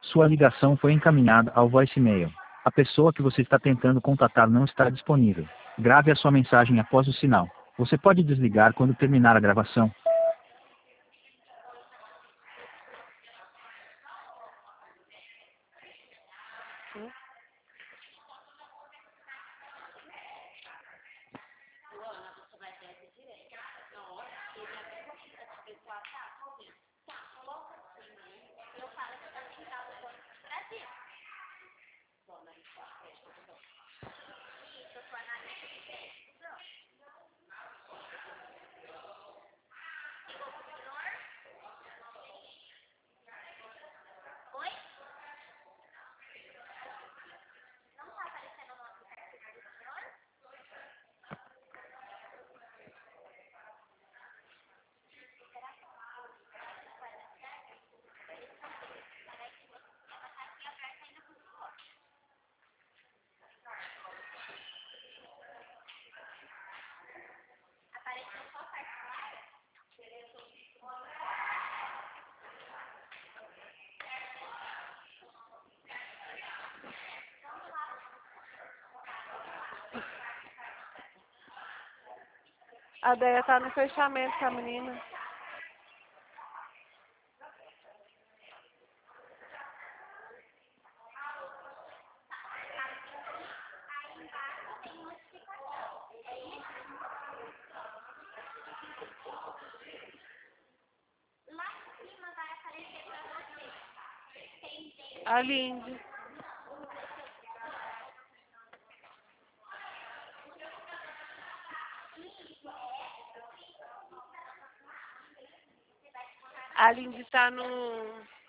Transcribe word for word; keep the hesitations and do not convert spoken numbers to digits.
Sua ligação foi encaminhada ao voicemail. A pessoa que você está tentando contatar não está disponível. Grave a sua mensagem após o sinal. Você pode desligar quando terminar a gravação. A Deia tá no fechamento com a menina. A Lindy. A Lindy tá no...